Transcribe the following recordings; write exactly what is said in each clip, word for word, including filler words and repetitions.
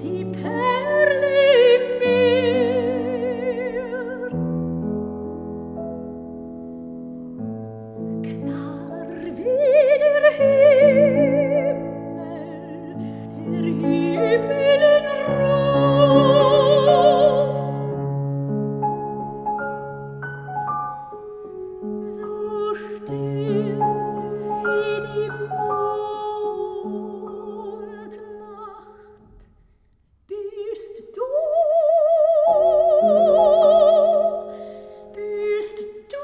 die Perle im Meer. Klar wie der Himmel, der Himmel in Rom, so still wie die Mondnacht bist du, bist du.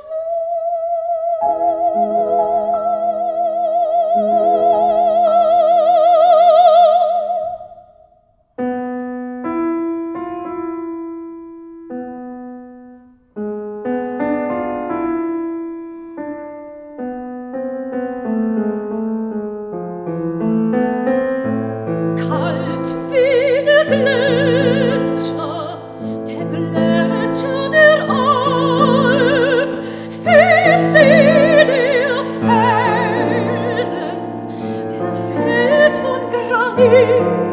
Kalt wie der Gletscher, der Gletscher der Alp, fest wie der Felsen, der Fels von Granit.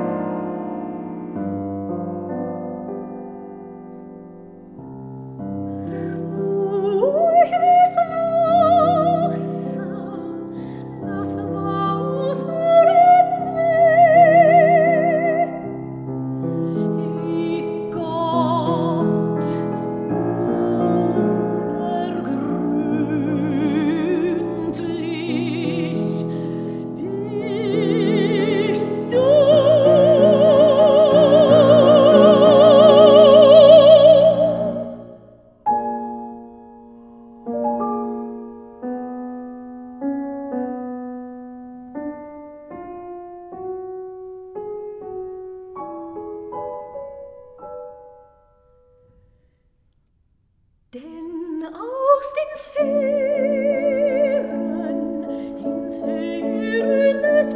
Ruhig wie Wasser, das Wasser im See, wie Gott unergründlich bist du. Denn aus den Sphären, den Sphären des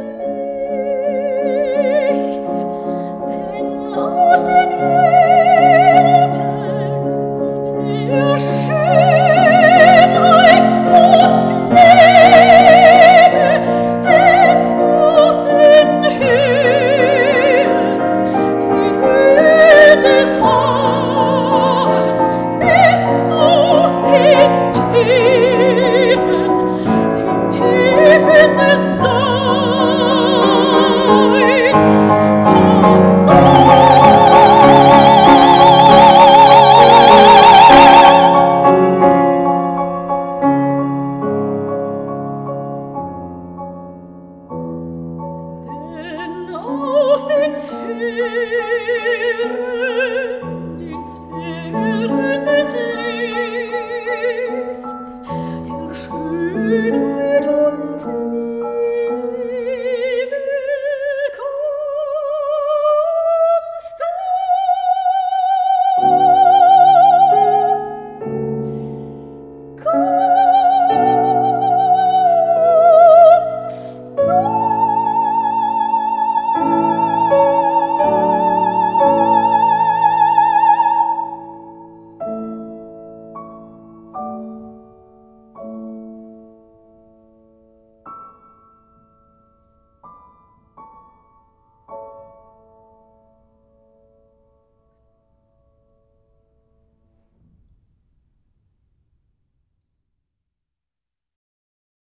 Lichts, denn aus den Welten der Schönheit und Liebe, denn aus den Höhen, den Höhen des Alls, denn aus den Tiefen, den Tiefen des Seins, kommst du. Denn aus den Sphären